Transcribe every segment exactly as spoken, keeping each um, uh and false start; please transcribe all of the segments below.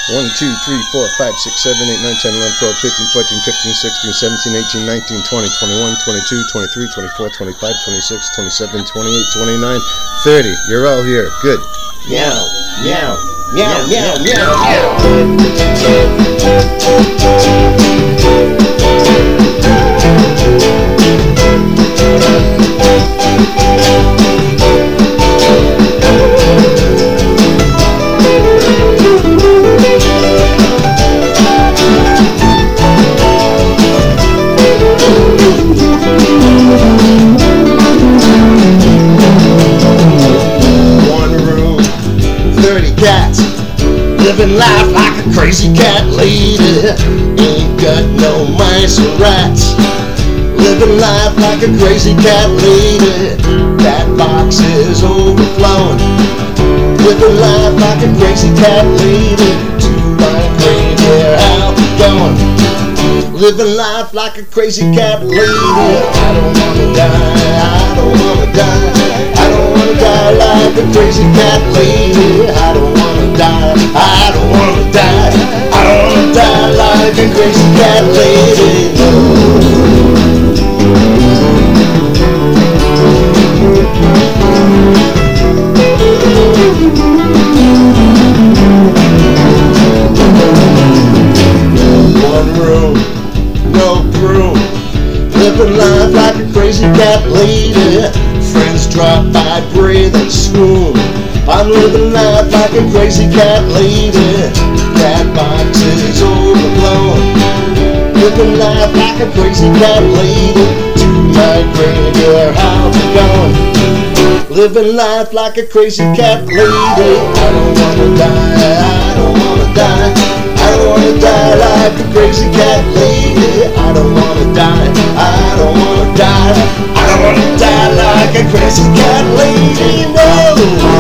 one, two, three, four, five, six, seven, eight, nine, ten, eleven, twelve, thirteen, fourteen, fifteen, sixteen, seventeen, eighteen, nineteen, twenty, twenty-one, twenty-two, twenty-three, twenty-four, twenty-five, twenty-six, twenty-seven, twenty-eight, twenty-nine, thirty. You're all here. Good. Meow, meow, meow, meow, meow, meow. Cats living life like a crazy cat lady. Ain't got no mice or rats. Living life like a crazy cat lady. That box is overflowing. Living life like a crazy cat lady. To my grave, where I'll be going. Living life like a crazy cat lady. I don't wanna die, I don't wanna die. I don't wanna die like a crazy cat lady. I don't wanna die, I don't wanna die. I don't wanna die like a crazy cat lady. One room, no broom. Living life like a crazy cat lady. Friends drop by, breathe and swoon. I'm living life like a crazy cat lady. Cat box is overflowing. Living life like a crazy cat lady. To my grave, where I'll be going. Living life like a crazy cat lady. I don't wanna die, I don't wanna die. I don't wanna die like a crazy cat lady. I don't wanna die, I don't wanna die. I don't wanna die like a crazy cat lady, no.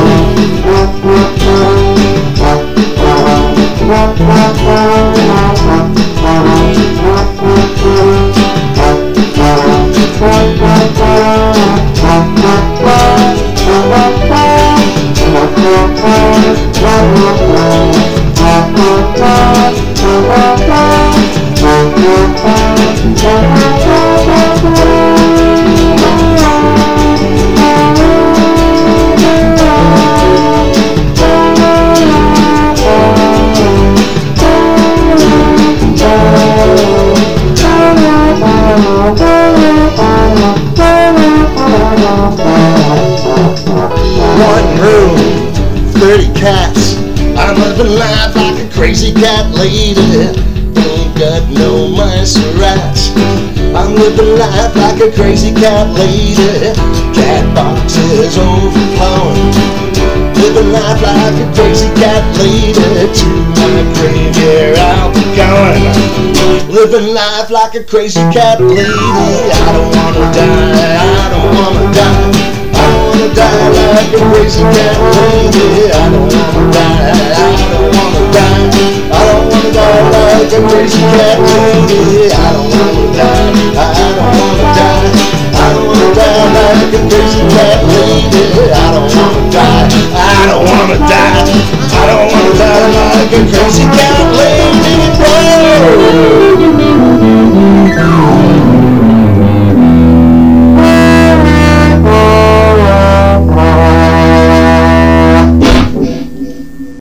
One room, thirty cats. I'm living life like a crazy cat lady. Ain't got no mice or rats. I'm living life like a crazy cat lady. Cat box is overflowing. Living life like a crazy cat lady. To my grave, yeah, I'll be going. Living life like a crazy cat lady. I don't wanna die, I don't wanna die. I don't wanna die like a crazy cat lady. I don't wanna die, I don't wanna die. I don't wanna die like a crazy cat lady. I don't wanna die, I don't wanna die. I don't wanna die like a crazy cat lady. I don't wanna die, I don't wanna die. I don't wanna die like a crazy cat lady. Whoa.